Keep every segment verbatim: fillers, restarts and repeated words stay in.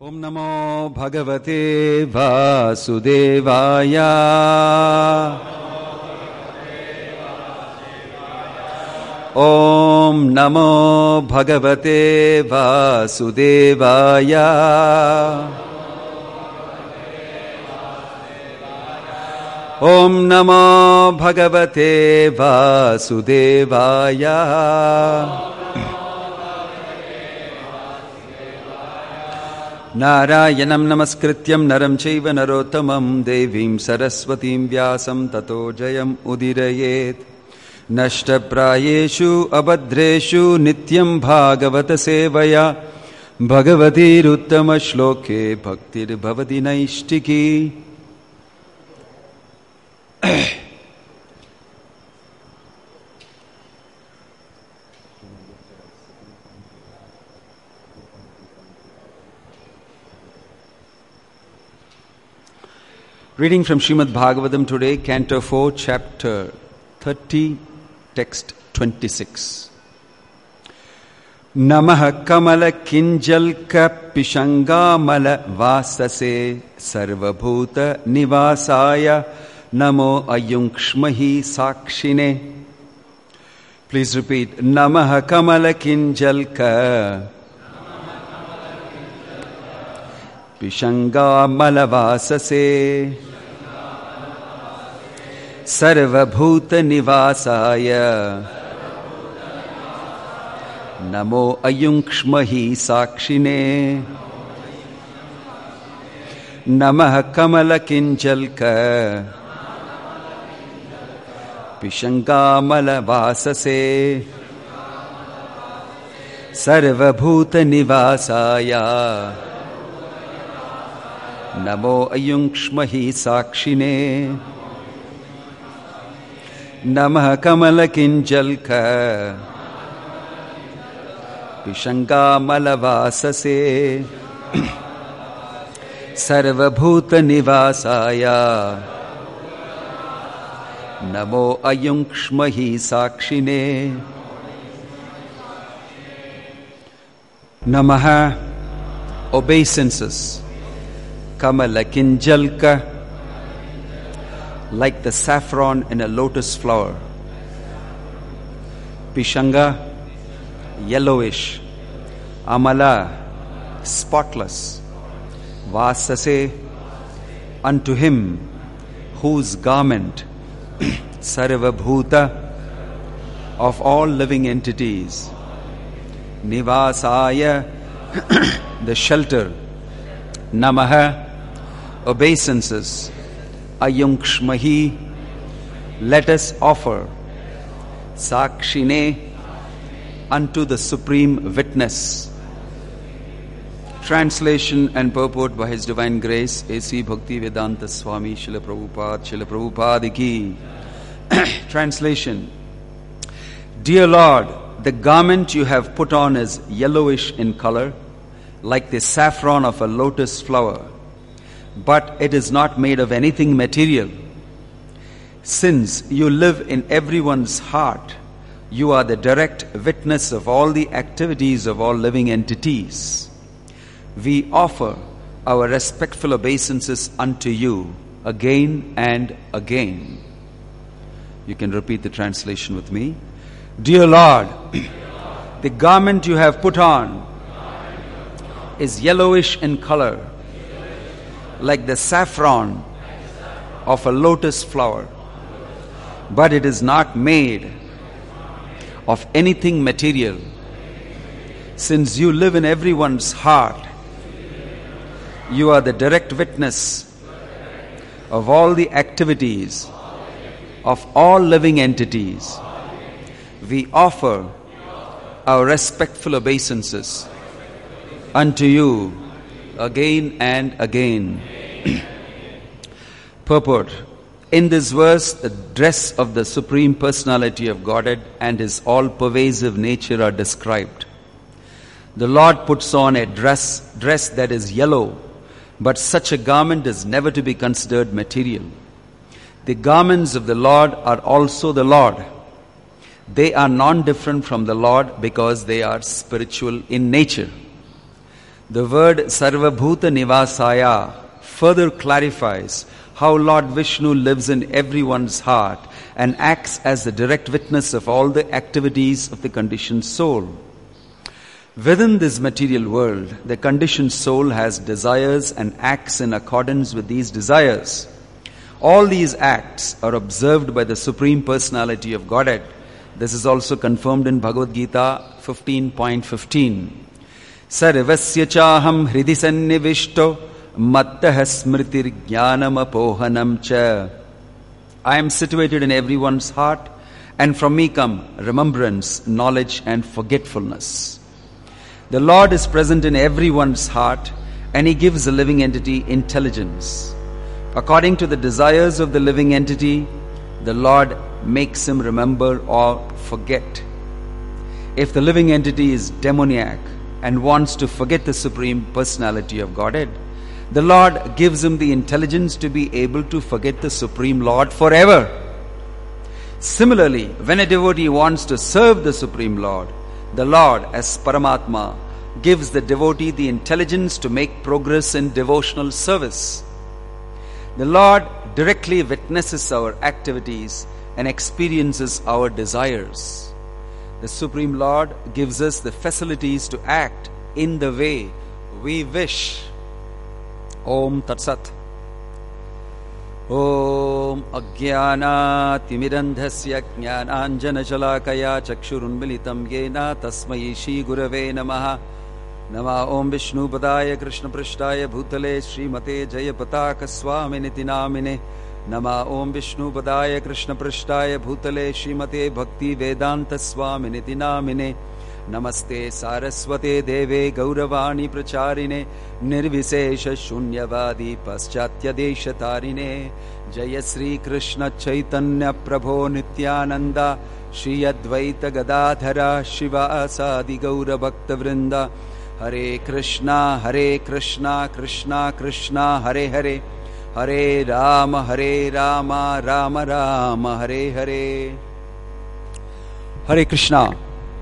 Om Namo Bhagavate Vasudevaya. Om Namo Bhagavate Vasudevaya. Om Namo Bhagavate Vasudevaya. Narayanam namaskrityam naram chaiva narottamam devim saraswatim vyasam tato jayam udirayet. Nashta prayeshu abhadreshu nityam bhagavata sevaya bhagavatir uttama shloke bhaktir bhavati naishtiki. Reading from Srimad Bhagavatam today, Canto four, Chapter thirty, Text twenty-six. Namaha kamala kinjalka pishangamala vasase sarvabhuta nivasaya namo ayunkshmahi sakshine. Please repeat. Namaha kamala kinjalka pishangamala vasase sarvabhuta nivasaya namo ayunkshmahi sakshine. Namaha kamala kinjalka pishangamala vasase sarvabhuta nivasaya namo ayunkshmahi sakshine. Namaha kamala kinjalka pishangamala vasase sarvabhuta nivasaya namo ayunkshmahi sakshine. Namaha, obeisances. Kamala kinjalka, like the saffron in a lotus flower. Pishanga, yellowish. Amala, spotless. Vasase, unto him whose garment sarvabhuta, of all living entities. Nivasaya, the shelter. Namaha, obeisances. Ayunkshmahi, let us offer. Sakshine, unto the supreme witness. Translation and purport by His Divine Grace A C Bhaktivedanta Swami Srila Prabhupada Srila Prabhupada Ki. Translation. Dear Lord, the garment you have put on is yellowish in color, like the saffron of a lotus flower, but it is not made of anything material. Since you live in everyone's heart, you are the direct witness of all the activities of all living entities. We offer our respectful obeisances unto you again and again. You can repeat the translation with me. Dear Lord, the garment you have put on is yellowish in color, like the saffron of a lotus flower, but it is not made of anything material. Since you live in everyone's heart, you are the direct witness of all the activities of all living entities. We offer our respectful obeisances unto you again and again. Purport. In this verse, the dress of the Supreme Personality of Godhead and His all-pervasive nature are described. The Lord puts on a dress, dress that is yellow, but such a garment is never to be considered material. The garments of the Lord are also the Lord. They are non-different from the Lord because they are spiritual in nature. The word Sarvabhuta Nivasaya further clarifies how Lord Vishnu lives in everyone's heart and acts as the direct witness of all the activities of the conditioned soul. Within this material world, the conditioned soul has desires and acts in accordance with these desires. All these acts are observed by the Supreme Personality of Godhead. This is also confirmed in Bhagavad Gita fifteen point fifteen. Sarvasya chaham hridi sannivishto mattah smritir jnanam apohanam cha. I am situated in everyone's heart, and from me come remembrance, knowledge and forgetfulness. The Lord is present in everyone's heart, and He gives the living entity intelligence. According to the desires of the living entity, the Lord makes him remember or forget. If the living entity is demoniac and wants to forget the Supreme Personality of Godhead, the Lord gives him the intelligence to be able to forget the Supreme Lord forever. Similarly, when a devotee wants to serve the Supreme Lord, the Lord, as Paramatma, gives the devotee the intelligence to make progress in devotional service. The Lord directly witnesses our activities and experiences our desires. The Supreme Lord gives us the facilities to act in the way we wish. Om Tat Sat. Om Ajnana Timirandhasya Jnananjana Shalakaya Chakshurunmilitam Yena Tasmai Shri Gurave Namaha. Nama Om Vishnu Padaya Krishna Prishtaya Bhutale Srimate Jayapataka Swaminiti Namine. Nama Om Vishnu Padaya Krishna Prishtaya Bhutale Srimate Bhakti Vedanta Swaminiti Namine. Namaste Saraswate Deve Gauravani Pracharine Nirvisesha Shunyavadi Paschatya Deshatarine. Jaya Sri Krishna Chaitanya Prabho Nityananda Shri Advaita Gadadhara Shiva Asadi Gaura Bhakta Vrinda. Hare Krishna Hare Krishna Krishna Krishna Hare Hare Hare Rama Hare Rama Rama Rama Hare Hare. Hare Krishna.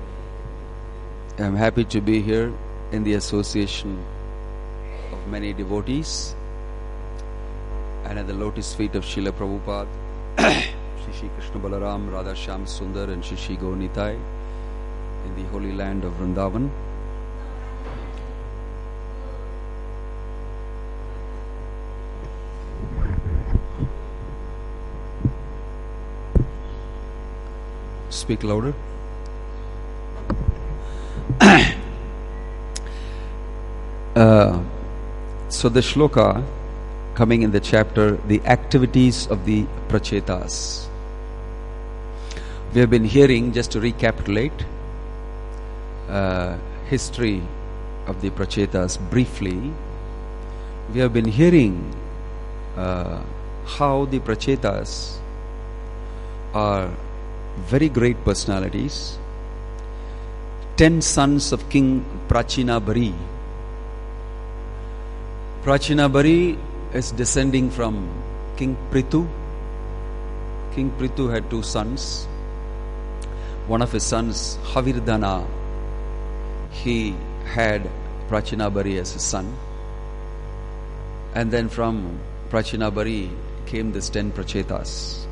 I am happy to be here in the association of many devotees and at the lotus feet of Srila Prabhupada, Shri Shri Krishna Balaram, Radha Shyam Sundar and Shri Shri Gaur Nitai in the holy land of Vrindavan. Speak louder. uh, so the shloka coming in the chapter, the activities of the prachetas. We have been hearing, just to recapitulate, uh, history of the prachetas briefly. We have been hearing uh, how the prachetas are very great personalities. Ten sons of King Prachinabari. Prachinabari is descending from King Prithu. King Prithu had two sons. One of his sons, Havirdhana, he had Prachinabari as his son. And then from Prachinabari came these ten prachetas.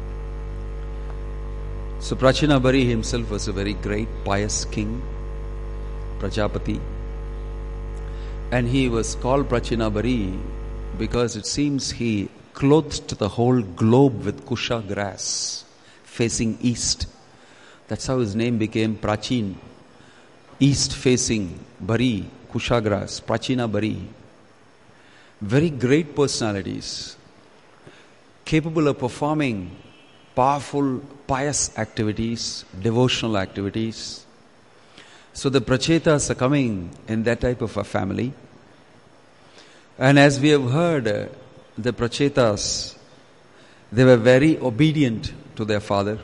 So Prachinabari himself was a very great pious king, Prajapati. And he was called Prachinabari because it seems he clothed the whole globe with kusha grass facing east. That's how his name became Prachin. East facing Bari, kusha grass, Prachinabari. Very great personalities, capable of performing powerful, pious activities, devotional activities. So the prachetas are coming in that type of a family. And as we have heard, uh, the prachetas, they were very obedient to their father,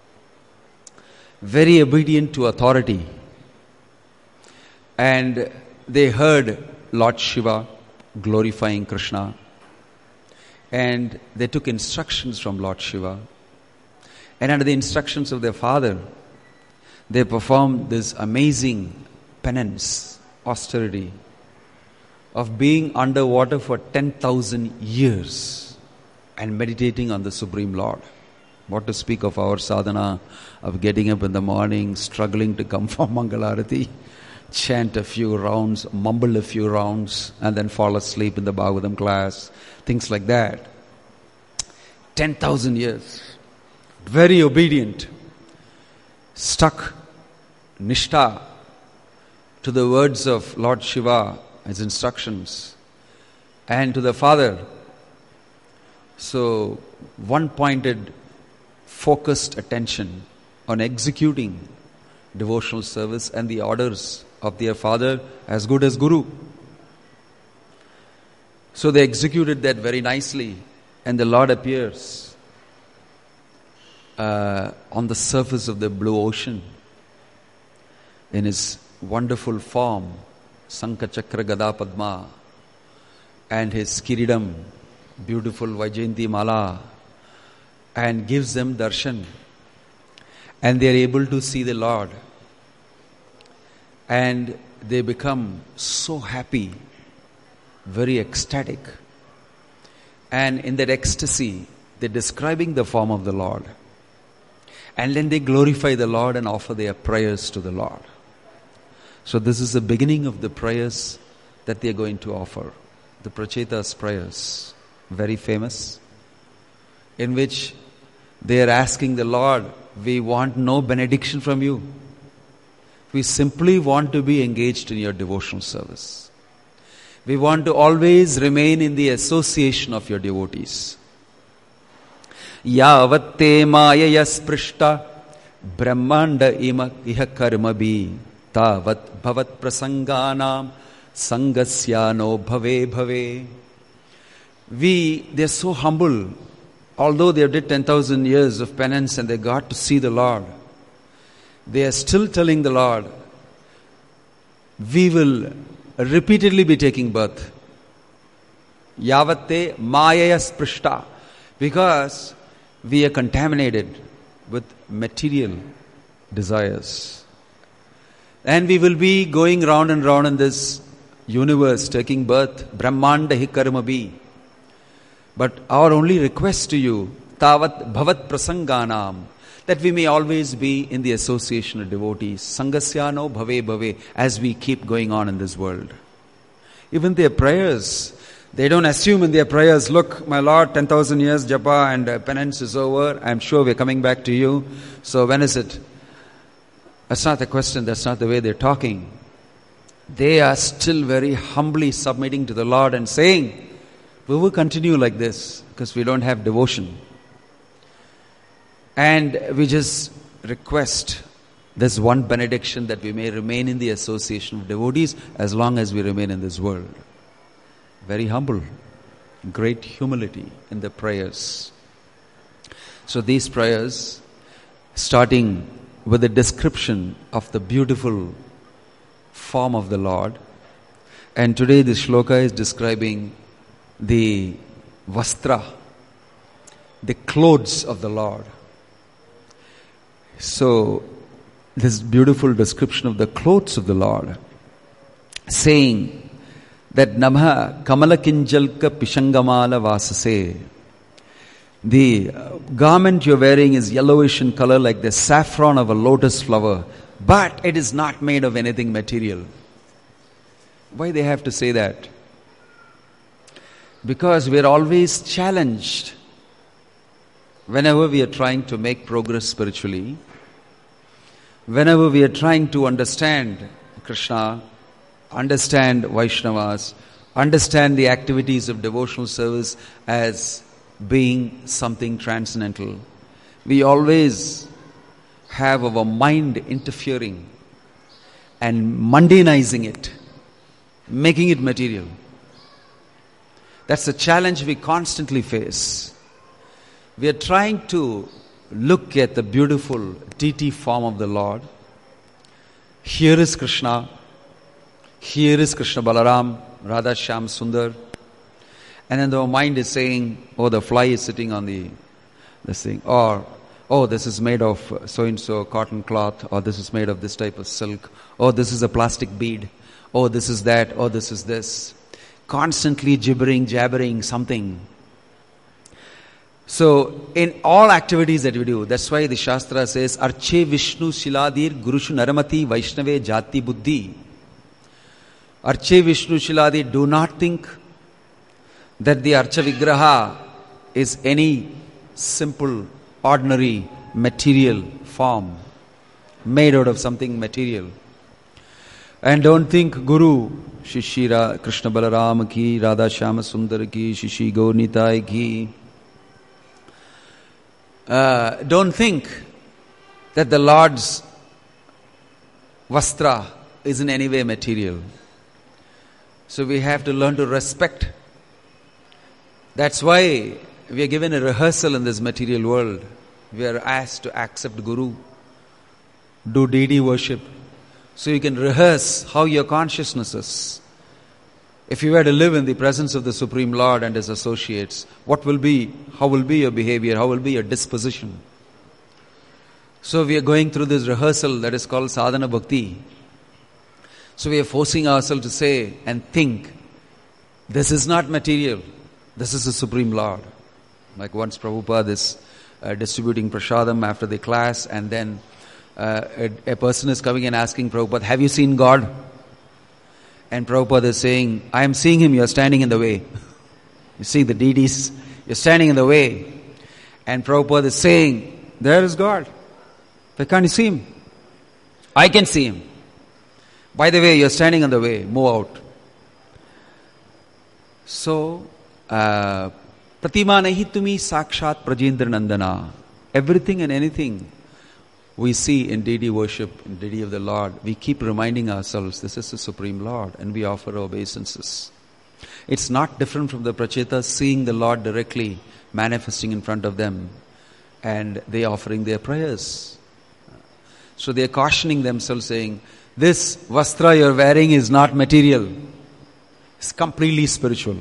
very obedient to authority. And they heard Lord Shiva glorifying Krishna. And they took instructions from Lord Shiva. And under the instructions of their father, they performed this amazing penance, austerity, of being underwater for ten thousand years and meditating on the Supreme Lord. What to speak of our sadhana of getting up in the morning, struggling to come for Mangalarati, chant a few rounds, mumble a few rounds, and then fall asleep in the Bhagavatam class, things like that. ten thousand years. Very obedient. Stuck, nishtha, to the words of Lord Shiva, his instructions, and to the Father. So, one-pointed, focused attention on executing devotional service and the orders of their Father as good as Guru. So they executed that very nicely, and the Lord appears uh, on the surface of the blue ocean in his wonderful form, Sankha Chakra Gada Padma, and his Kiridam, beautiful Vaijayanti Mala, and gives them darshan, and they are able to see the Lord, and they become so happy, very ecstatic, and in that ecstasy they're describing the form of the Lord, and then they glorify the Lord and offer their prayers to the Lord. So this is the beginning of the prayers that they are going to offer, the Prachetas prayers, very famous, in which they are asking the Lord, we want no benediction from you. We simply want to be engaged in your devotional service. We want to always remain in the association of your devotees. Yavatte mayaya sprishta brahmanda ima iha karma bi tavat bhavat prasanganam sangasyano bhave bhave. We, they're so humble. Although they have did ten thousand years of penance and they got to see the Lord, they are still telling the Lord, we will repeatedly be taking birth. Yavatte mayaya sprishta. Because we are contaminated with material desires. And we will be going round and round in this universe, taking birth. Brahmanda hi karma bi. But our only request to you, tavat bhavat prasanganam, that we may always be in the association of devotees. Sangasyano bhave bhave, as we keep going on in this world. Even their prayers, they don't assume in their prayers, look, my Lord, ten thousand years japa and uh, penance is over. I'm sure we're coming back to you. So when is it? That's not the question. That's not the way they're talking. They are still very humbly submitting to the Lord and saying, we will continue like this because we don't have devotion. And we just request this one benediction that we may remain in the association of devotees as long as we remain in this world. Very humble, great humility in the prayers. So these prayers, starting with a description of the beautiful form of the Lord, and today this shloka is describing the vastra, the clothes of the Lord. So, this beautiful description of the clothes of the Lord, saying that Namha Kamala Kinjalka Pishangamala Vasase, the garment you're wearing is yellowish in color like the saffron of a lotus flower, but it is not made of anything material. Why they have to say that? Because we are always challenged whenever we are trying to make progress spiritually, whenever we are trying to understand Krishna, understand Vaishnavas, understand the activities of devotional service as being something transcendental, we always have our mind interfering and mundanizing it, making it material. That's the challenge we constantly face. We are trying to look at the beautiful deity form of the Lord. Here is Krishna. Here is Krishna Balaram, Radha Shyam Sundar. And then the mind is saying, oh, the fly is sitting on the this thing. Or, oh, this is made of so-and-so cotton cloth. Or this is made of this type of silk. Oh, this is a plastic bead. Oh, this is that. Oh, this is this. constantly gibbering, jabbering, something. So, in all activities that we do, that's why the Shastra says, Arche Vishnu Shiladir Gurushu Naramati Vaishnave Jati Buddhi. Arche Vishnu Shiladir, do not think that the Archa Vigraha is any simple, ordinary, material form, made out of something material. And don't think Guru, Shishira Krishna Balaram ki, Radha Shyama Sundar ki, Shishi Gaur Nitai ki. Uh, don't think that the Lord's Vastra is in any way material. So we have to learn to respect. That's why we are given a rehearsal in this material world. We are asked to accept Guru, do deity worship, so you can rehearse how your consciousness is. If you were to live in the presence of the Supreme Lord and His associates, what will be, how will be your behavior, how will be your disposition? So we are going through this rehearsal that is called sadhana bhakti. So we are forcing ourselves to say and think, this is not material, this is the Supreme Lord. Like once Prabhupada is uh, distributing prasadam after the class, and then uh, a, a person is coming and asking Prabhupada, have you seen God? And Prabhupada is saying, I am seeing Him, you are standing in the way. You see the deities, you are standing in the way. And Prabhupada is saying, there is God. Why can't you see Him? I can see Him. By the way, you are standing in the way, move out. So, uh, Pratima nahi tumi sakshat prajendra nandana. Everything and anything we see in deity worship, in deity of the Lord, we keep reminding ourselves, this is the Supreme Lord, and we offer obeisances. It's not different from the Prachetas seeing the Lord directly manifesting in front of them, and they offering their prayers. So they are cautioning themselves, saying, this vastra you're wearing is not material. It's completely spiritual.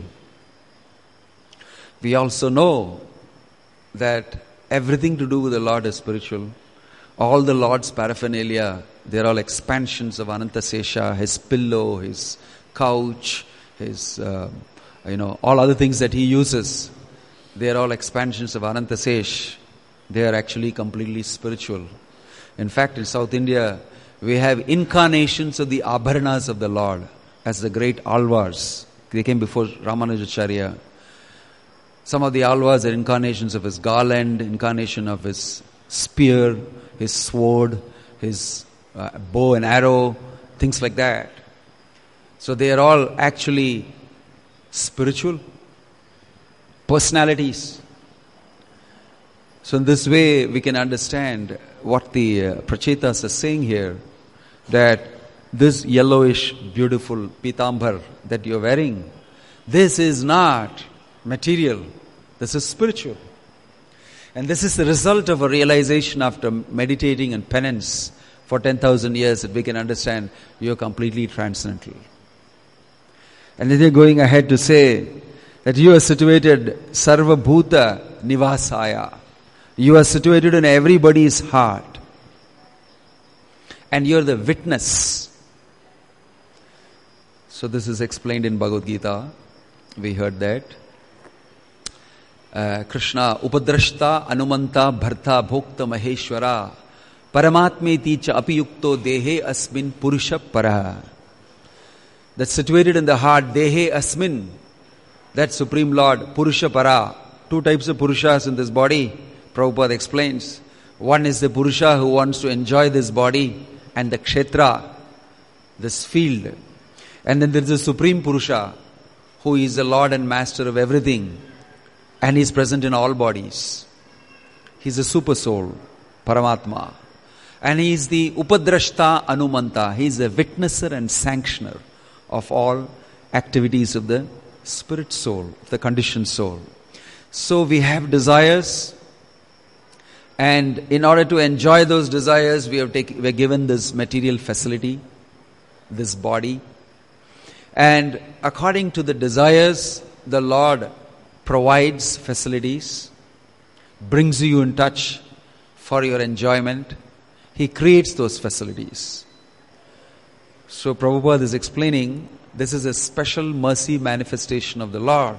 We also know that everything to do with the Lord is spiritual. All the Lord's paraphernalia, they're all expansions of Anantasesha, His pillow, His couch, His, uh, you know, all other things that He uses. They're all expansions of Anantasesh. They are actually completely spiritual. In fact, in South India, we have incarnations of the Abharanas of the Lord as the great Alvars. They came before Ramanujacharya. Some of the Alvars are incarnations of His garland, incarnation of His spear, His sword, His uh, bow and arrow, things like that. So they are all actually spiritual personalities. So in this way we can understand what the uh, Prachetas are saying here, that this yellowish beautiful pitambar that you are wearing, this is not material, this is spiritual. And this is the result of a realization after meditating and penance for ten thousand years, that we can understand you are completely transcendental. And then they're going ahead to say that you are situated sarva bhuta nivasaya. You are situated in everybody's heart. And you are the witness. So this is explained in Bhagavad Gita. We heard that. Uh, Krishna upadrashta anumanta bharta bhokta maheshwara paramatmeti cha apiyukto dehe asmin purusha para. That's situated in the heart, dehe asmin, that Supreme Lord, purusha para. Two types of purushas in this body, Prabhupada explains. One is the purusha who wants to enjoy this body and the kshetra, this field. And then there is the Supreme Purusha who is the Lord and Master of everything. And He is present in all bodies. He is a super soul, Paramatma. And He is the Upadrashta Anumanta. He is the witnesser and sanctioner of all activities of the spirit soul, the conditioned soul. So we have desires, and in order to enjoy those desires, we have taken, we are given this material facility, this body. And according to the desires, the Lord provides facilities, brings you in touch for your enjoyment. He creates those facilities. So Prabhupada is explaining this is a special mercy manifestation of the Lord.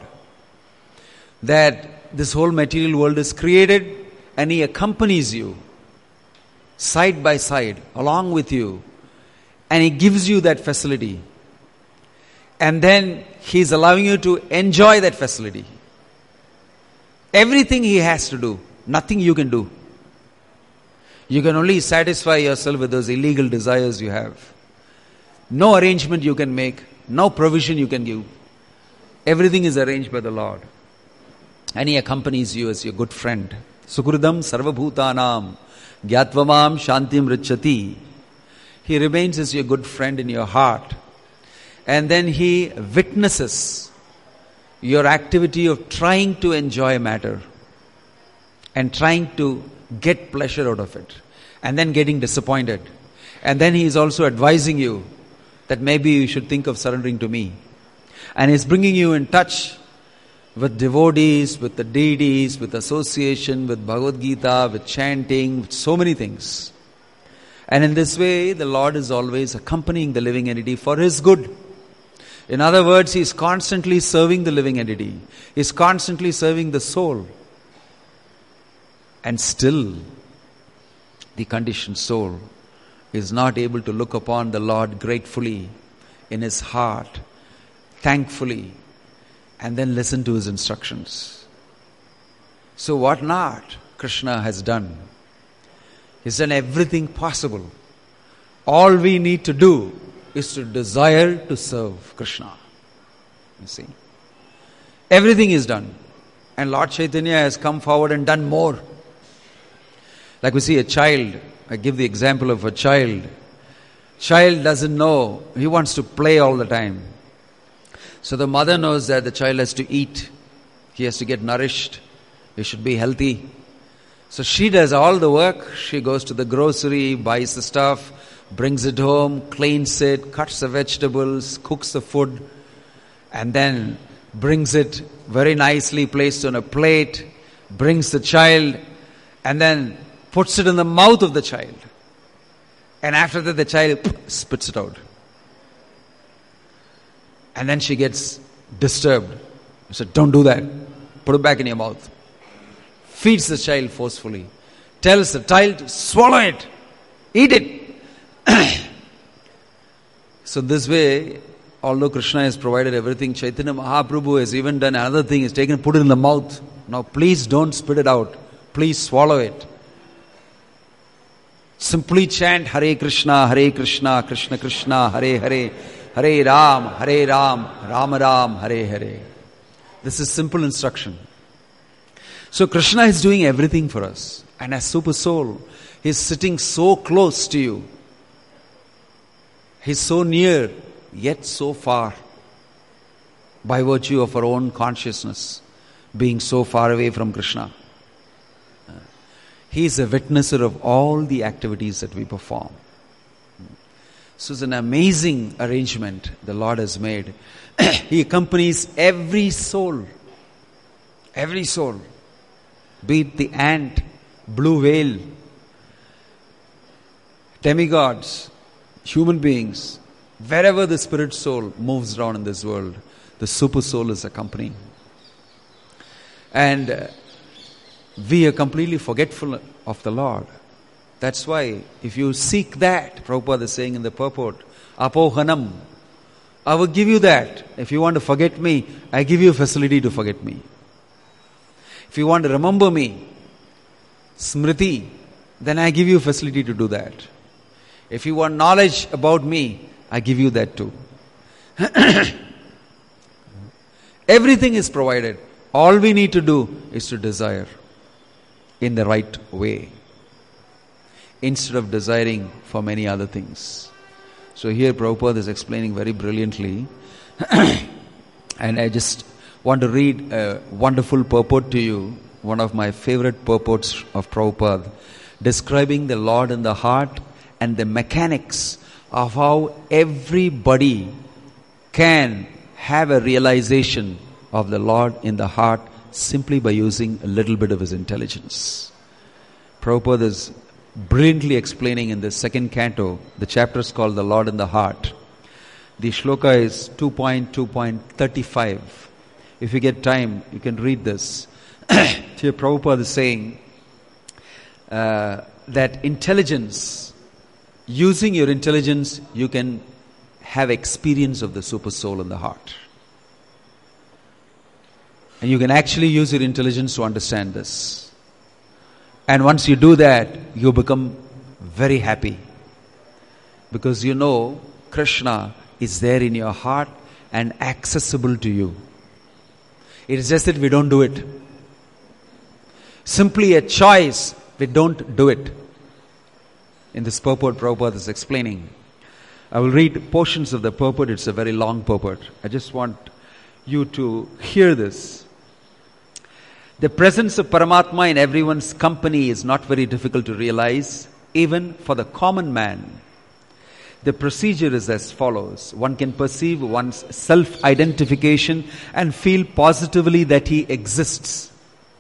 That this whole material world is created and He accompanies you side by side, along with you. And He gives you that facility. And then He is allowing you to enjoy that facility. Everything He has to do, nothing you can do. You can only satisfy yourself with those illegal desires you have. No arrangement you can make, no provision you can give. Everything is arranged by the Lord. And He accompanies you as your good friend. Sukridam sarvabhutanam gyatvamam shantim richati. He remains as your good friend in your heart. And then He witnesses your activity of trying to enjoy matter and trying to get pleasure out of it, and then getting disappointed. And then He is also advising you that maybe you should think of surrendering to me. And He's bringing you in touch with devotees, with the deities, with association, with Bhagavad Gita, with chanting, with so many things. And in this way, the Lord is always accompanying the living entity for His good. In other words, He is constantly serving the living entity. He is constantly serving the soul. And still, the conditioned soul is not able to look upon the Lord gratefully in his heart, thankfully, and then listen to His instructions. So what not Krishna has done? He's done everything possible. All we need to do is to desire to serve Krishna. You see? Everything is done. And Lord Chaitanya has come forward and done more. Like we see a child, I give the example of a child. Child doesn't know, he wants to play all the time. So the mother knows that the child has to eat. He has to get nourished. He should be healthy. So she does all the work. She goes to the grocery, buys the stuff, brings it home, cleans it, cuts the vegetables, cooks the food, and then brings it very nicely placed on a plate, brings the child, and then puts it in the mouth of the child. And after that, the child spits it out. And then she gets disturbed. She said, don't do that. Put it back in your mouth. Feeds the child forcefully. Tells the child to swallow it. Eat it. So this way, although Krishna has provided everything, Chaitanya Mahaprabhu has even done another thing. He's taken and put it in the mouth. Now please don't spit it out. Please swallow it. Simply chant Hare Krishna, Hare Krishna, Krishna Krishna, Hare Hare, Hare Ram, Hare Ram, Ram Ram, Hare Hare. This is simple instruction. So Krishna is doing everything for us. And as Super Soul, He is sitting so close to you. He is so near, yet so far. By virtue of our own consciousness being so far away from Krishna. He is a witnesser of all the activities that we perform. So it's an amazing arrangement the Lord has made. He accompanies every soul. Every soul. Be it the ant, blue whale, demigods, human beings, wherever the spirit soul moves around in this world, the super soul is accompanying. And uh, we are completely forgetful of the Lord. That's why if you seek that, Prabhupada is saying in the purport, Apohanam, I will give you that. If you want to forget me, I give you a facility to forget me. If you want to remember me, Smriti, then I give you a facility to do that. If you want knowledge about me, I give you that too. Everything is provided. All we need to do is to desire in the right way, instead of desiring for many other things. So here Prabhupada is explaining very brilliantly, and I just want to read a wonderful purport to you, one of my favorite purports of Prabhupada, describing the Lord in the heart and the mechanics of how everybody can have a realization of the Lord in the heart simply by using a little bit of his intelligence. Prabhupada is brilliantly explaining in the second canto, the chapter is called The Lord in the Heart, The shloka is two point two point thirty-five. If you get time, you can read this. Here Prabhupada is saying uh, that intelligence, using your intelligence, you can have experience of the super soul in the heart. And you can actually use your intelligence to understand this. And once you do that, you become very happy. Because you know Krishna is there in your heart and accessible to you. It is just that we don't do it. Simply a choice, we don't do it. In this purport, Prabhupada is explaining. I will read portions of the purport. It's a very long purport. I just want you to hear this. The presence of Paramatma in everyone's company is not very difficult to realize, even for the common man. The procedure is as follows. One can perceive one's self-identification and feel positively that he exists.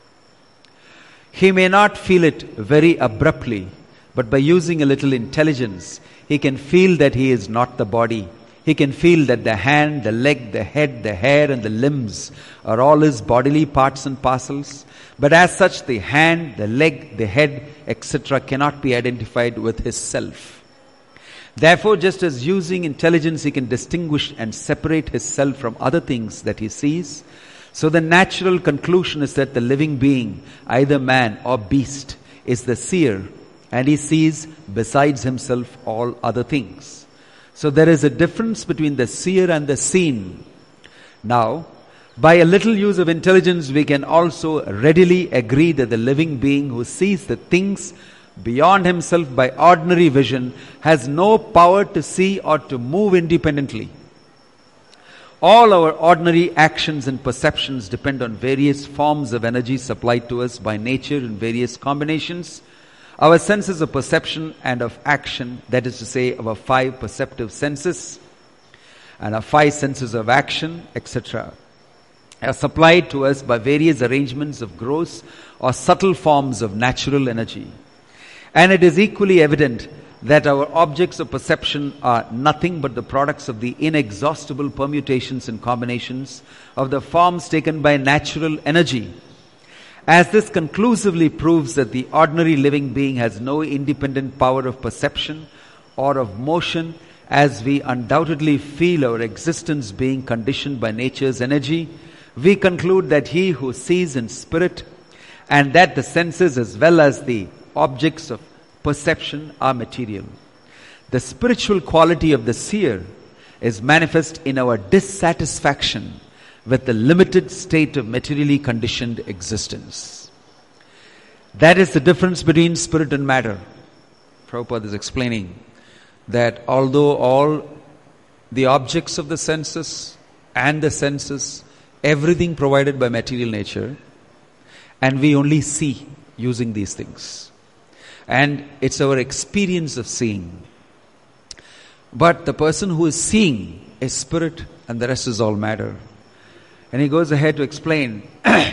He may not feel it very abruptly, but by using a little intelligence, he can feel that he is not the body. He can feel that the hand, the leg, the head, the hair and the limbs are all his bodily parts and parcels. But as such, the hand, the leg, the head, et cetera cannot be identified with his self. Therefore, just as using intelligence he can distinguish and separate his self from other things that he sees, so the natural conclusion is that the living being, either man or beast, is the seer, and he sees besides himself all other things. So there is a difference between the seer and the seen. Now, by a little use of intelligence, we can also readily agree that the living being who sees the things beyond himself by ordinary vision has no power to see or to move independently. All our ordinary actions and perceptions depend on various forms of energy supplied to us by nature in various combinations. Our senses of perception and of action, that is to say, our five perceptive senses and our five senses of action, et cetera, are supplied to us by various arrangements of gross or subtle forms of natural energy. And it is equally evident that our objects of perception are nothing but the products of the inexhaustible permutations and combinations of the forms taken by natural energy. As this conclusively proves that the ordinary living being has no independent power of perception or of motion, as we undoubtedly feel our existence being conditioned by nature's energy, we conclude that he who sees in spirit, and that the senses as well as the objects of perception are material. The spiritual quality of the seer is manifest in our dissatisfaction with the limited state of materially conditioned existence. That is the difference between spirit and matter. Prabhupada is explaining that although all the objects of the senses and the senses, everything provided by material nature, and we only see using these things. And it's our experience of seeing. But the person who is seeing is spirit and the rest is all matter. And he goes ahead to explain. uh,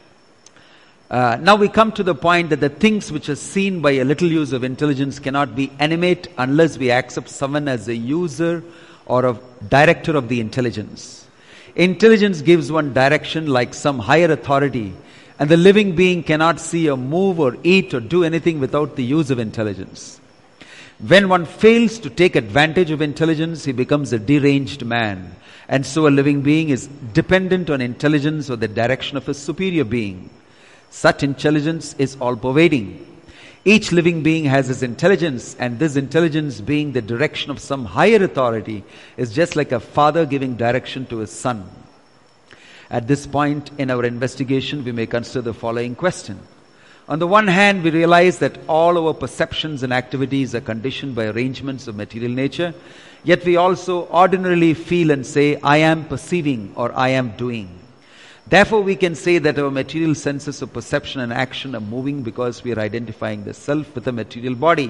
now we come to the point that the things which are seen by a little use of intelligence cannot be animate unless we accept someone as a user or a director of the intelligence. Intelligence gives one direction like some higher authority, and the living being cannot see or move or eat or do anything without the use of intelligence. When one fails to take advantage of intelligence, he becomes a deranged man. And so a living being is dependent on intelligence or the direction of a superior being. Such intelligence is all-pervading. Each living being has his intelligence, and this intelligence being the direction of some higher authority is just like a father giving direction to his son. At this point in our investigation, we may consider the following question. On the one hand, we realize that all our perceptions and activities are conditioned by arrangements of material nature, yet we also ordinarily feel and say, I am perceiving or I am doing. Therefore, we can say that our material senses of perception and action are moving because we are identifying the self with a material body.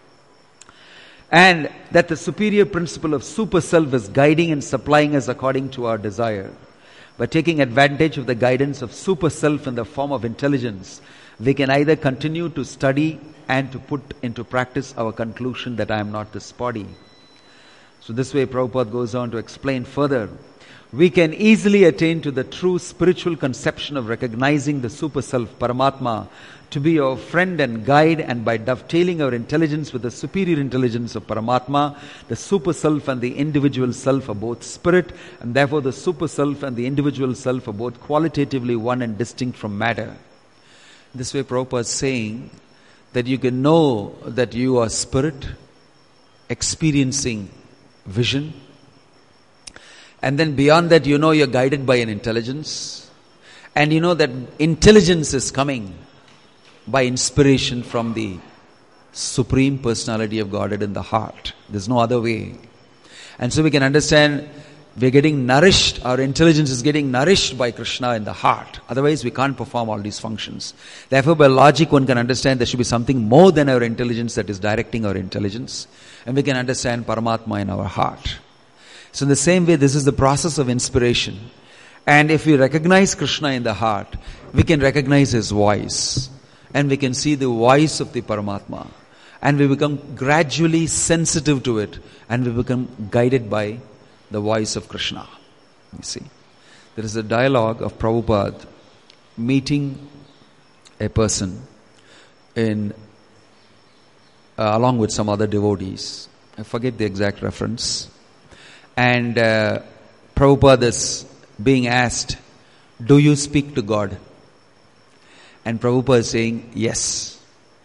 And that the superior principle of super self is guiding and supplying us according to our desire. By taking advantage of the guidance of super self in the form of intelligence, we can either continue to study and to put into practice our conclusion that I am not this body. So this way Prabhupada goes on to explain further. We can easily attain to the true spiritual conception of recognizing the super self, Paramatma, to be our friend and guide, and by dovetailing our intelligence with the superior intelligence of Paramatma, the super self and the individual self are both spirit, and therefore the super self and the individual self are both qualitatively one and distinct from matter. This way Prabhupada is saying that you can know that you are spirit, experiencing vision, and then beyond that you know you're guided by an intelligence, and you know that intelligence is coming by inspiration from the Supreme Personality of Godhead in the heart. There's no other way. And so we can understand we're getting nourished, our intelligence is getting nourished by Krishna in the heart. Otherwise we can't perform all these functions. Therefore by logic one can understand there should be something more than our intelligence that is directing our intelligence. And we can understand Paramatma in our heart. So in the same way, this is the process of inspiration. And if we recognize Krishna in the heart, we can recognize His voice. And we can see the voice of the Paramatma. And we become gradually sensitive to it. And we become guided by the voice of Krishna. You see, there is a dialogue of Prabhupada meeting a person in uh, along with some other devotees. I forget the exact reference. And uh, Prabhupada is being asked, do you speak to God? And Prabhupada is saying, yes.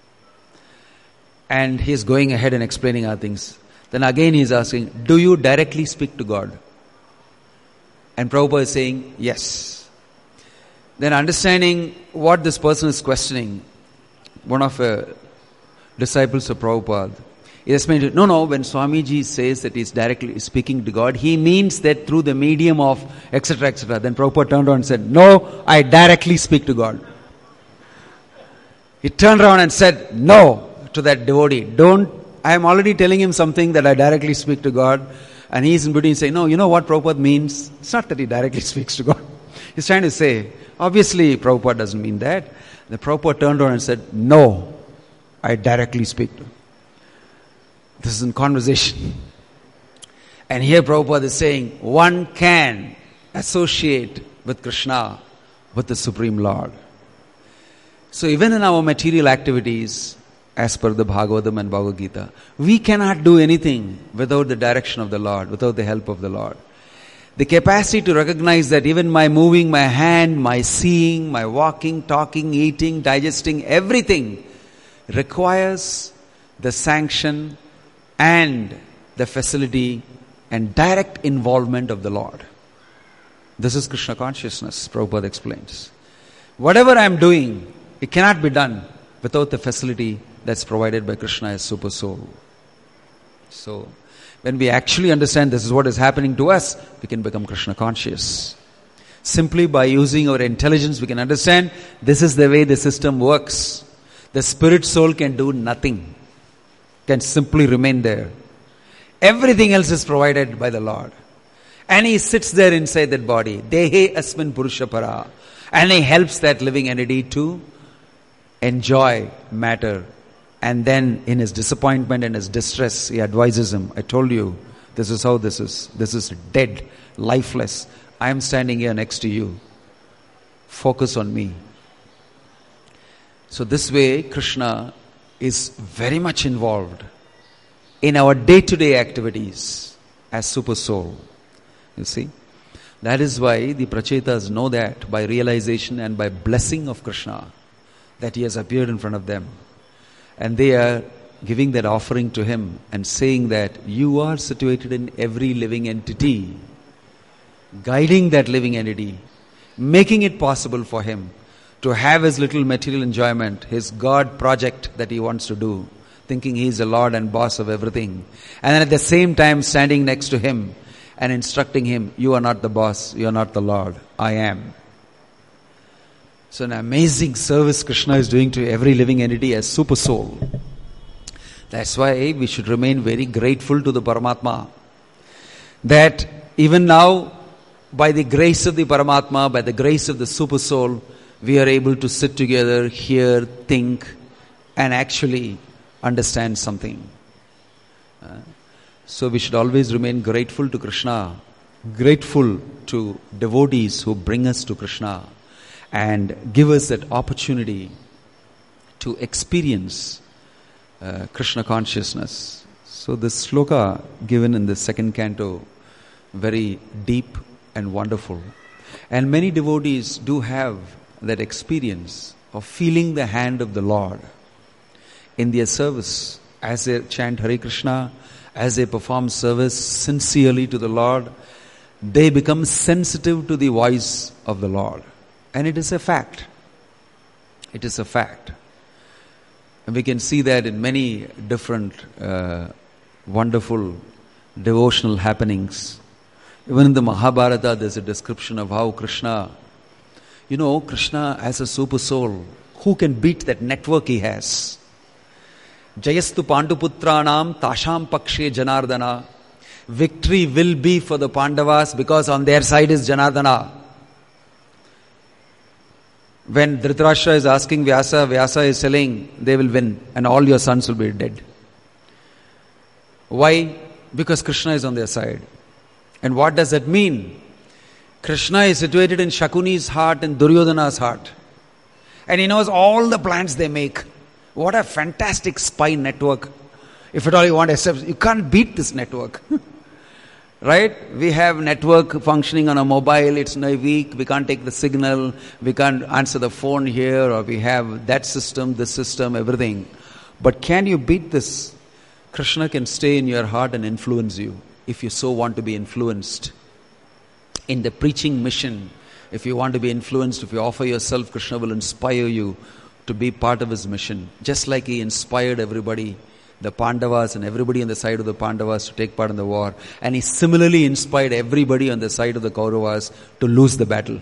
And he is going ahead and explaining other things. Then again he is asking, do you directly speak to God? And Prabhupada is saying, yes. Then understanding what this person is questioning, one of the disciples of Prabhupada, he explained, no, no, when Swamiji says that he is directly speaking to God, he means that through the medium of et cetera, et cetera. Then Prabhupada turned around and said, no, I directly speak to God. He turned around and said, no, to that devotee. Don't, I am already telling him something that I directly speak to God. And he is in between saying, no, you know what Prabhupada means? It's not that he directly speaks to God. He's trying to say, obviously Prabhupada doesn't mean that. The Prabhupada turned around and said, no, I directly speak to him. This is in conversation. And here Prabhupada is saying, one can associate with Krishna, with the Supreme Lord. So even in our material activities, as per the Bhagavatam and Bhagavad Gita, we cannot do anything without the direction of the Lord, without the help of the Lord. The capacity to recognize that even my moving my hand, my seeing, my walking, talking, eating, digesting, everything requires the sanction and the facility and direct involvement of the Lord. This is Krishna consciousness, Prabhupada explains. Whatever I am doing, it cannot be done without the facility that's provided by Krishna as Super Soul. So, when we actually understand this is what is happening to us, we can become Krishna conscious. Simply by using our intelligence, we can understand this is the way the system works. The spirit soul can do nothing. Can simply remain there. Everything else is provided by the Lord. And He sits there inside that body. Dehe asmin purusha para. And He helps that living entity to enjoy matter. And then in his disappointment and his distress, He advises him, I told you, this is how this is. This is dead, lifeless. I am standing here next to you. Focus on me. So this way, Krishna is very much involved in our day-to-day activities as Super Soul. You see? That is why the Prachetas know that by realization and by blessing of Krishna, that He has appeared in front of them. And they are giving that offering to Him and saying that you are situated in every living entity, guiding that living entity, making it possible for him to have his little material enjoyment, his God project that he wants to do, thinking he is the Lord and boss of everything. And then at the same time standing next to him and instructing him, you are not the boss, you are not the Lord, I am. So an amazing service Krishna is doing to every living entity as Super Soul. That's why we should remain very grateful to the Paramatma. That even now, by the grace of the Paramatma, by the grace of the Super Soul, we are able to sit together, hear, think, and actually understand something. Uh, So we should always remain grateful to Krishna, grateful to devotees who bring us to Krishna and give us that opportunity to experience uh, Krishna consciousness. So this sloka given in the second canto, very deep and wonderful. And many devotees do have that experience of feeling the hand of the Lord in their service. As they chant Hare Krishna, as they perform service sincerely to the Lord, they become sensitive to the voice of the Lord. And it is a fact. It is a fact. And we can see that in many different uh, wonderful devotional happenings. Even in the Mahabharata, there's a description of how Krishna, you know, Krishna as a super soul, who can beat that network he has? Jayastu Panduputranam Tasham Pakshe Janardana. Victory will be for the Pandavas because on their side is Janardana. When Dhritarashtra is asking Vyasa, Vyasa is telling they will win and all your sons will be dead. Why? Because Krishna is on their side. And what does that mean? Krishna is situated in Shakuni's heart and Duryodhana's heart. And he knows all the plans they make. What a fantastic spy network. If at all you want to accept, you can't beat this network. Right? We have network functioning on a mobile, it's weak, we can't take the signal, we can't answer the phone here, or we have that system, this system, everything. But can you beat this? Krishna can stay in your heart and influence you, if you so want to be influenced. In the preaching mission, if you want to be influenced, if you offer yourself, Krishna will inspire you to be part of his mission. Just like he inspired everybody, the Pandavas and everybody on the side of the Pandavas to take part in the war. And he similarly inspired everybody on the side of the Kauravas to lose the battle.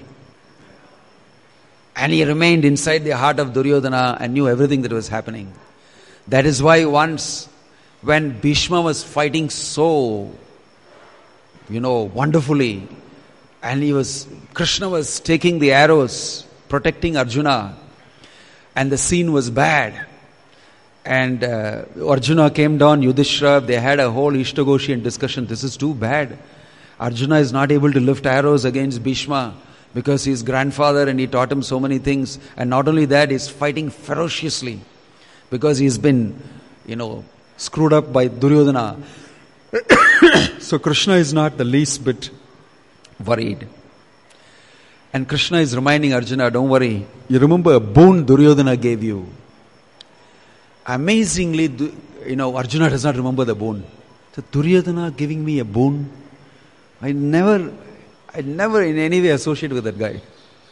And he remained inside the heart of Duryodhana and knew everything that was happening. That is why once, when Bhishma was fighting so, you know, wonderfully, and he was, Krishna was taking the arrows, protecting Arjuna, and the scene was bad. And uh, Arjuna came down, Yudhishthira, they had a whole Ishtagoshian discussion. This is too bad. Arjuna is not able to lift arrows against Bhishma because his grandfather and he taught him so many things. And not only that, he's fighting ferociously because he's been, you know, screwed up by Duryodhana. So Krishna is not the least bit worried. And Krishna is reminding Arjuna, don't worry. You remember a boon Duryodhana gave you. Amazingly, you know, Arjuna does not remember the boon. So Duryodhana giving me a boon. I never, I never in any way associate with that guy.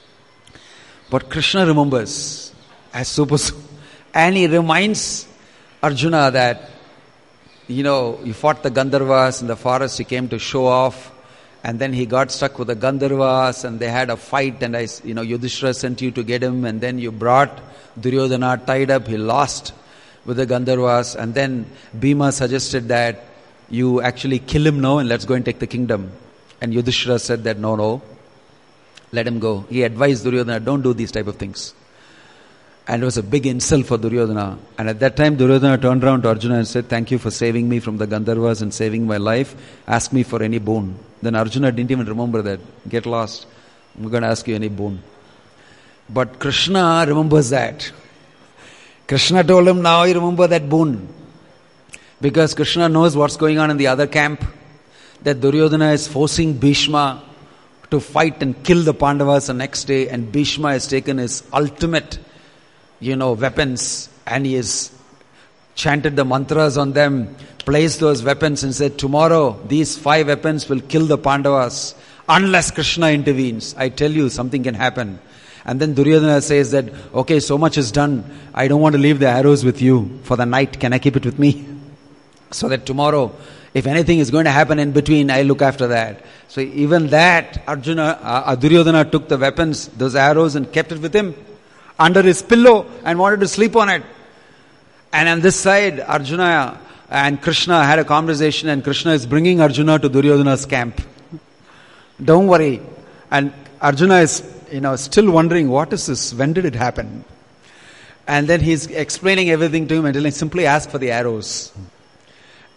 But Krishna remembers as super, and he reminds Arjuna that, you know, you fought the Gandharvas in the forest, he came to show off, and then he got stuck with the Gandharvas, and they had a fight, and I, you know, Yudhishthira sent you to get him, and then you brought Duryodhana tied up, he lost with the Gandharvas, and then Bhima suggested that you actually kill him now and let's go and take the kingdom. And Yudhishthira said that no, no, let him go. He advised Duryodhana, don't do these type of things. And it was a big insult for Duryodhana. And at that time Duryodhana turned around to Arjuna and said, thank you for saving me from the Gandharvas and saving my life. Ask me for any boon. Then Arjuna didn't even remember that. Get lost. I'm going to ask you any boon. But Krishna remembers that. Krishna told him, now you remember that boon. Because Krishna knows what's going on in the other camp. That Duryodhana is forcing Bhishma to fight and kill the Pandavas the next day. And Bhishma has taken his ultimate, you know, weapons. And he has chanted the mantras on them, placed those weapons and said, tomorrow these five weapons will kill the Pandavas. Unless Krishna intervenes. I tell you, something can happen. And then Duryodhana says that, okay, so much is done. I don't want to leave the arrows with you for the night. Can I keep it with me? So that tomorrow, if anything is going to happen in between, I look after that. So even that, Arjuna, uh, Duryodhana took the weapons, those arrows, and kept it with him under his pillow and wanted to sleep on it. And on this side, Arjuna and Krishna had a conversation, and Krishna is bringing Arjuna to Duryodhana's camp. Don't worry. And Arjuna is, you know, still wondering, what is this? When did it happen? And then he's explaining everything to him and telling, simply ask for the arrows.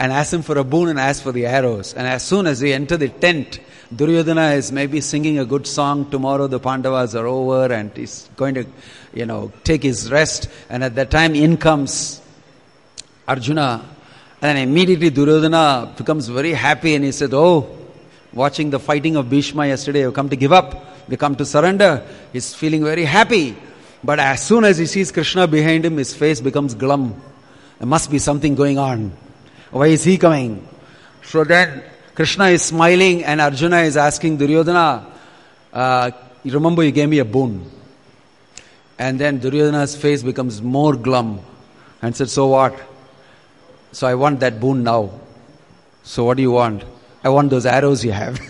and ask him for a boon and ask for the arrows. And as soon as they enter the tent, Duryodhana is maybe singing a good song. Tomorrow the Pandavas are over and he's going to, you know, take his rest. And at that time in comes Arjuna. And then immediately Duryodhana becomes very happy and he said, oh, watching the fighting of Bhishma yesterday, I've come to give up. We come to surrender. He's feeling very happy. But as soon as he sees Krishna behind him, his face becomes glum. There must be something going on. Why is he coming? So then Krishna is smiling and Arjuna is asking Duryodhana, uh, you remember you gave me a boon. And then Duryodhana's face becomes more glum and said, so what? So I want that boon now. So what do you want? I want those arrows you have.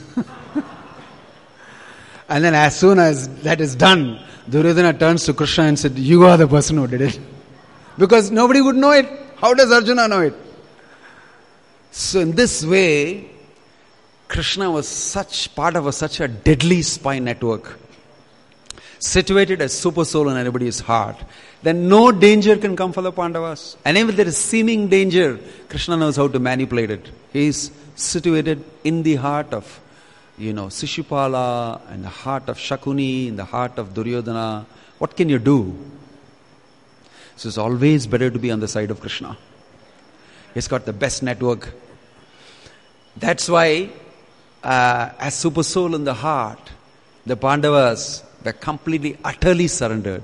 And then as soon as that is done, Duryodhana turns to Krishna and said, you are the person who did it. Because nobody would know it. How does Arjuna know it? So in this way, Krishna was such part of a, such a deadly spy network, situated as super soul in anybody's heart, then no danger can come for the Pandavas. And even if there is seeming danger, Krishna knows how to manipulate it. He is situated in the heart of, you know, Sishupala, in the heart of Shakuni, in the heart of Duryodhana. What can you do? So it's always better to be on the side of Krishna. He's got the best network. That's why, uh, as super soul in the heart, the Pandavas were completely, utterly surrendered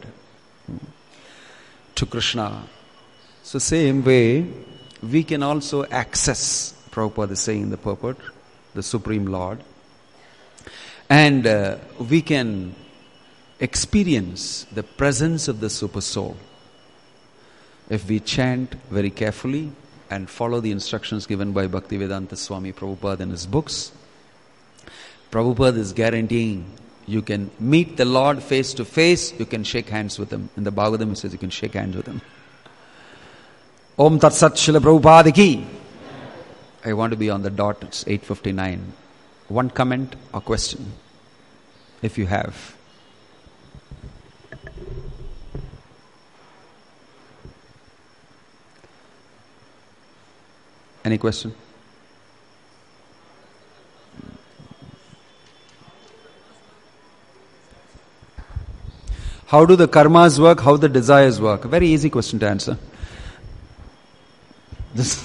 to Krishna. So same way, we can also access, Prabhupada is saying in the purport, the Supreme Lord. And uh, we can experience the presence of the super soul if we chant very carefully and follow the instructions given by Bhaktivedanta Swami Prabhupada in his books. Prabhupada is guaranteeing you can meet the Lord face to face, you can shake hands with him. In the Bhagavatam he says you can shake hands with him. Om Tat Sat Srila Prabhupada Ki. I want to be on the dot, it's eight fifty-nine. One comment or question, if you have. Any question? How do the karmas work? How the desires work? A very easy question to answer. This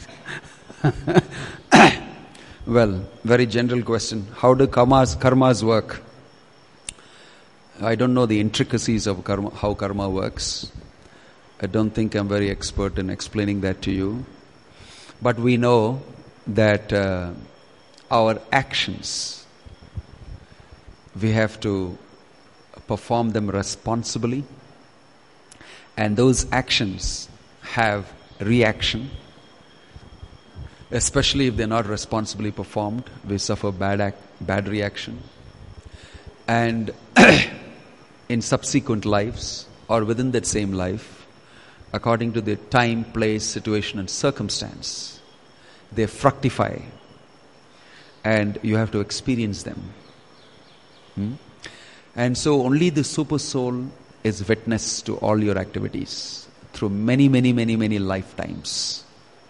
well, very general question. How do karmas, karmas work? I don't know the intricacies of karma, how karma works. I don't think I'm very expert in explaining that to you. But we know that uh, our actions, we have to perform them responsibly. And those actions have reaction. Especially if they're not responsibly performed, we suffer bad act, bad reaction. And in subsequent lives, or within that same life, according to the time, place, situation and circumstance, they fructify. And you have to experience them. Hmm? And so only the super soul is witness to all your activities through many, many, many, many lifetimes.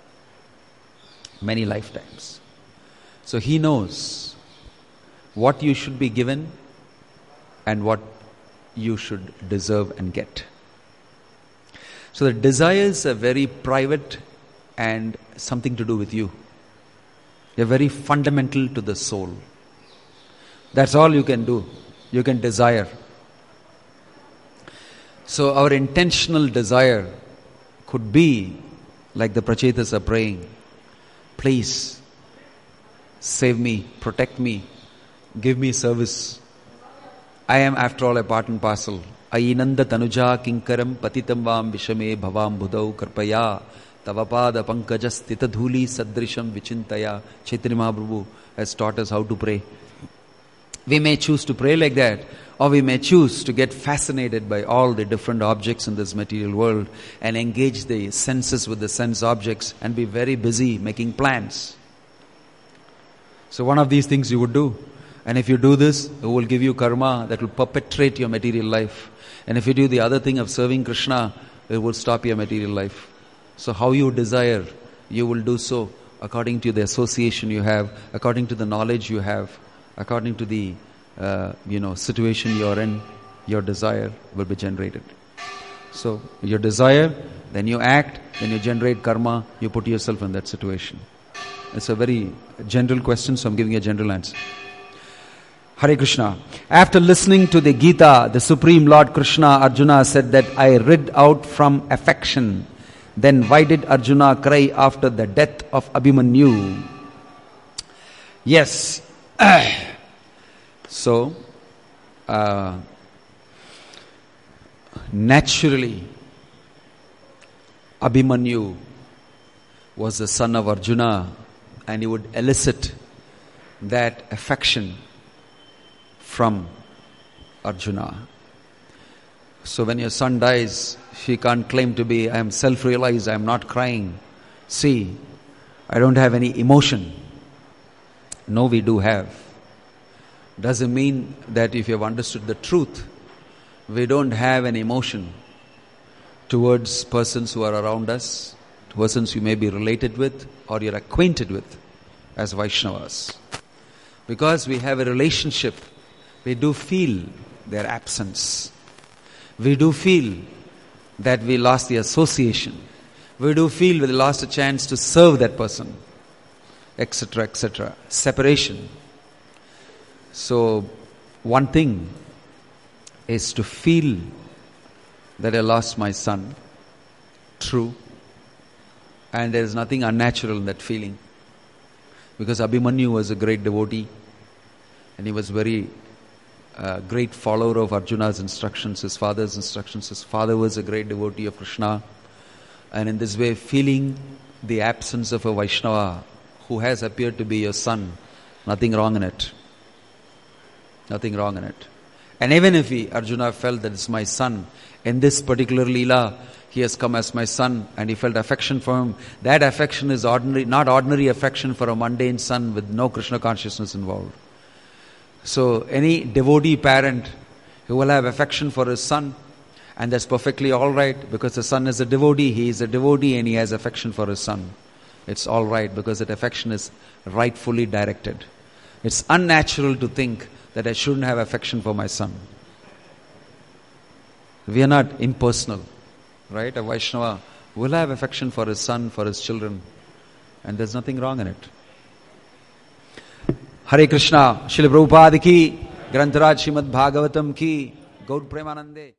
Many lifetimes. So he knows what you should be given and what you should deserve and get. So the desires are very private and something to do with you. They're very fundamental to the soul. That's all you can do. You can desire. So our intentional desire could be like the Prachetas are praying. Please save me, protect me, give me service. I am after all a part and parcel. Ainanda tanuja kinkaram patitam vam vishame bhavam budau karpaya tavapada pankajas titadhuli sadrisham vichintaya. Chaitanya Mahaprabhu has taught us how to pray. We may choose to pray like that, or we may choose to get fascinated by all the different objects in this material world and engage the senses with the sense objects and be very busy making plans. So one of these things you would do. And if you do this, it will give you karma that will perpetrate your material life. And if you do the other thing of serving Krishna, it will stop your material life. So how you desire you will do so according to the association you have, according to the knowledge you have, according to the uh, you know situation you are in. Your desire will be generated. So your desire, then you act, then you generate karma, you put yourself in that situation. It's a very general question, so I'm giving a general answer. Hare Krishna. After listening to the Gita, the Supreme Lord Krishna, Arjuna said that I rid out from affection. Then why did Arjuna cry after the death of Abhimanyu? Yes. So, uh, naturally, Abhimanyu was the son of Arjuna, and he would elicit that affection from Arjuna. So when your son dies, she can't claim to be, I am self-realized, I am not crying. See, I don't have any emotion. No, we do have. Doesn't mean that if you have understood the truth, we don't have an emotion towards persons who are around us, persons you may be related with or you're acquainted with as Vaishnavas. Because we have a relationship, we do feel their absence. We do feel that we lost the association. We do feel we lost a chance to serve that person, et cetera, et cetera. Separation. So, one thing is to feel that I lost my son. True. And there is nothing unnatural in that feeling. Because Abhimanyu was a great devotee. And he was very uh, great follower of Arjuna's instructions, his father's instructions. His father was a great devotee of Krishna. And in this way, feeling the absence of a Vaishnava who has appeared to be your son, nothing wrong in it. Nothing wrong in it. And even if he, Arjuna felt that it's my son, in this particular Leela, he has come as my son and he felt affection for him, that affection is ordinary, not ordinary affection for a mundane son with no Krishna consciousness involved. So any devotee parent who will have affection for his son, and that's perfectly alright because the son is a devotee, he is a devotee and he has affection for his son. It's alright because that affection is rightfully directed. It's unnatural to think that I shouldn't have affection for my son. We are not impersonal, right? A Vaishnava will have affection for his son, for his children, and there's nothing wrong in it. Hare Krishna, Srila Prabhupada ki, Grantaraj Srimad Bhagavatam ki, Gaur Premanande.